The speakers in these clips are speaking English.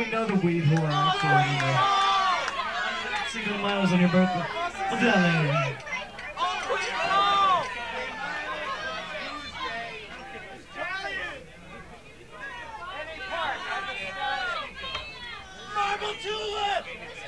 we know the weed whore actually. Cinco de Mayo was on your birthday. We'll do that later. Marble Tulip!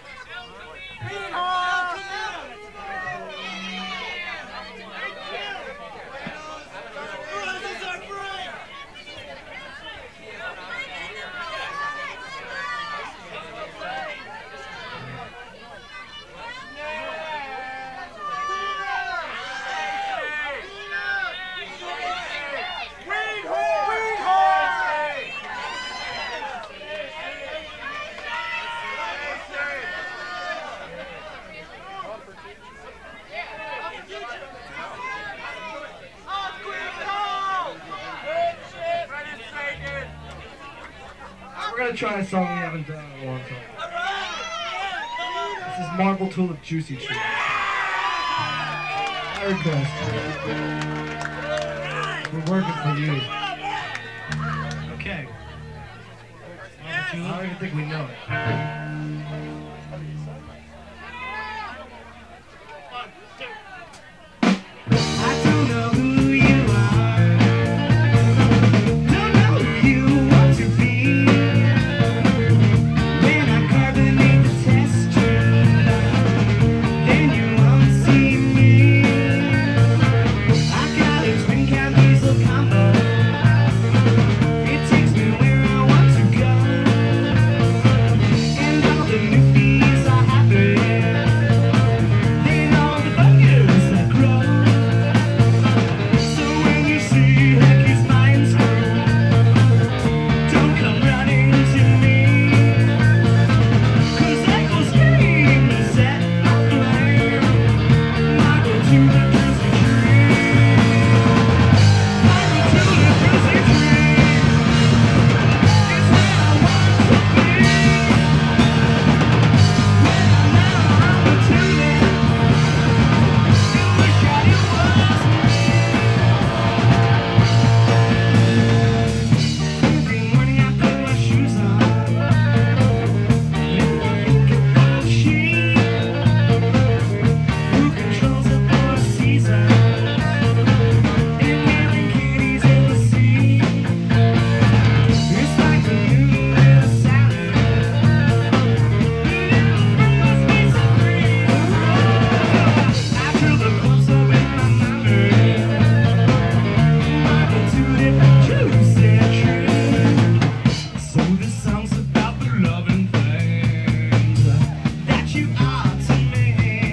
We're gonna try a song we haven't done in a long time. This is Marble Tulip Juicy Tree. My request. We're working for you. Okay. I don't even think we know it. I don't know who you are. Don't know who you want to be. When I carbonate the test tube, then you won't see me. I've got a twin cab diesel combo. It takes me where I want to go. And all the newbies are happy. Then all the buggers that grow. So when you see Heckie's flying screw, don't come running to me. 'Cause Echo Scream set aflame. Marble to the juicy tree. Marble to the juicy tree. It's where I want to be. When I'm now I'm a tulip. You wish that it was me. Every morning I put my shoes on. And I think about she who controls the four seasons and marrying kitties in the sea. It's like a new little salad. Must be so free. I fill the clubs up with my memory. Marble to the juicy tree. So this song's about the loving things that you are to me.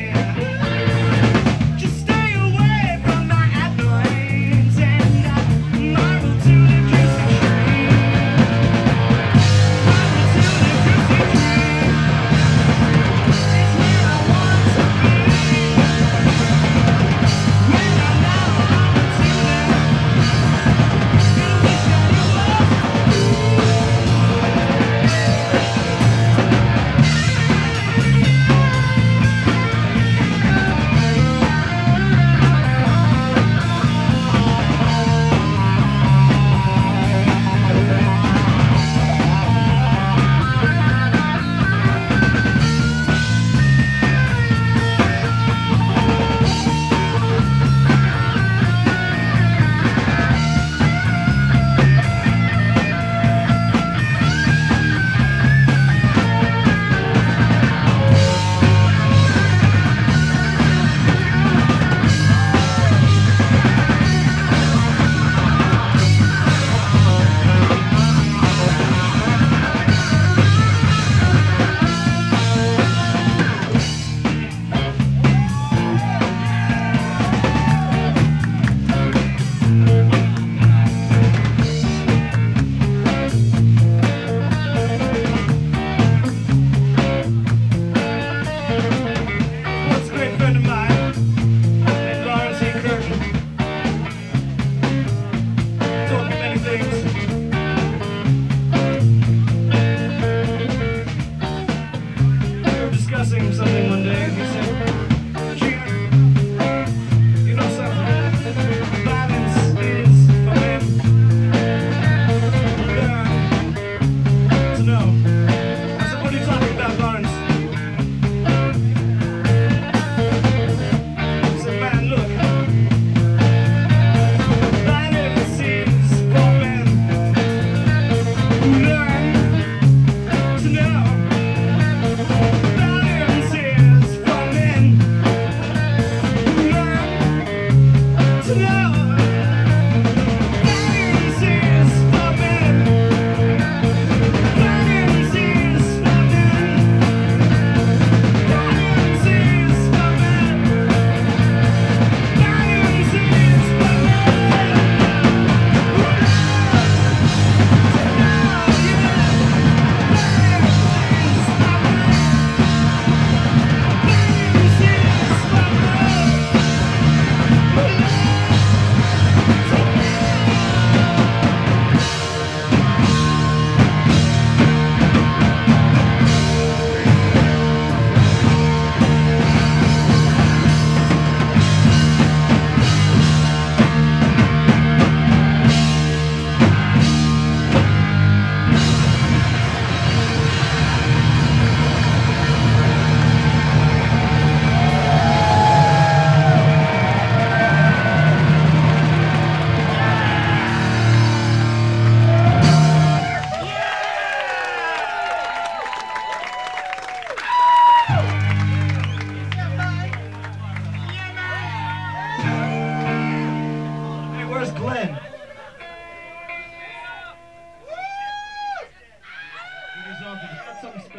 Just stay away from my airplanes and marble to the juicy tree. Marble to the juicy tree. It's where I want to be. When I'm now I'm a tulip. You wish that it was.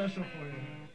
special for you.